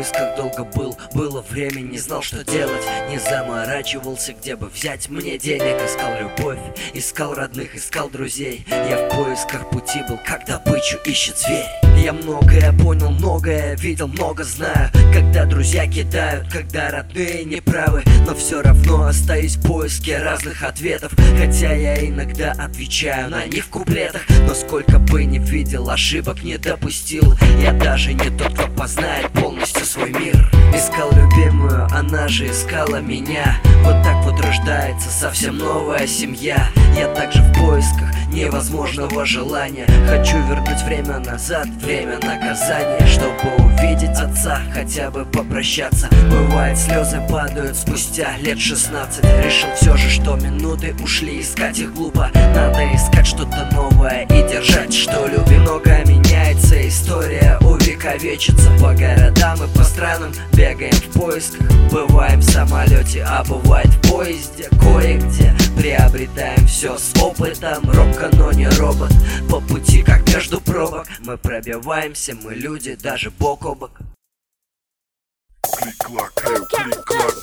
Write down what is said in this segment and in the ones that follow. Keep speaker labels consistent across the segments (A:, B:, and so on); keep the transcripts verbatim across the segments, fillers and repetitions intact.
A: поисках долго был, было время, не знал, что делать. Не заморачивался, где бы взять мне денег. Искал любовь, искал родных, искал друзей. Я в поисках пути был, как добычу ищет зверь. Я многое понял, многое видел, много знаю. Когда друзья кидают, когда родные неправы, но все равно остаюсь в поиске разных ответов. Хотя я иногда отвечаю на них в куплетах, но сколько бы ни видел, ошибок не допустил. Я даже не тот, кто познает полностью свой мир. Искал любимую, она же искала меня. Вот так вот рождается совсем новая семья. Я также в поисках невозможного желания. Хочу вернуть время назад, время наказания, чтобы увидеть отца, хотя бы попрощаться. Бывает, слезы падают спустя лет шестнадцать. Решил все же, что минуты ушли, искать их глупо. Надо искать что-то новое и держать, что любим. Многое меняется, история увековечится. По городам и по странам бегаем в поисках. Бываем в самолете, а бывает в поезде. Кое-где приобретаем все с опытом. Робко, но не робот, по пути как между пробок. Мы пробиваемся, мы люди, даже бок о бок.
B: Клик-клак, клик-клак,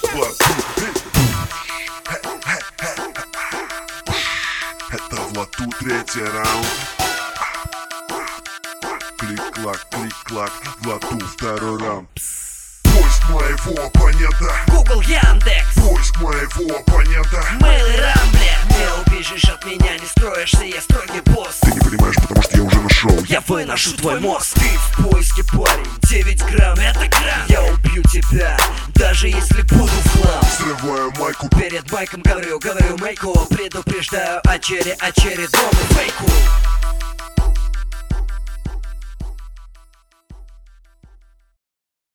B: это в лоту третий раунд. Клик-клак, клик-клак, в лоту второй раунд. Поиск моего оппонента,
A: Google, Яндекс,
B: поиск моего оппонента,
A: Mail и Рамблер. Не убежишь от меня, не строишься, я строгий босс.
B: Ты не понимаешь, потому что я уже нашел.
A: Я выношу твой мозг. Ты в поиске, парень, девять грамм, это грамм. Я убью тебя, даже если буду в хлам.
B: Срываю майку,
A: Перед майком говорю, говорю майку. Предупреждаю о чере, очередному фейку.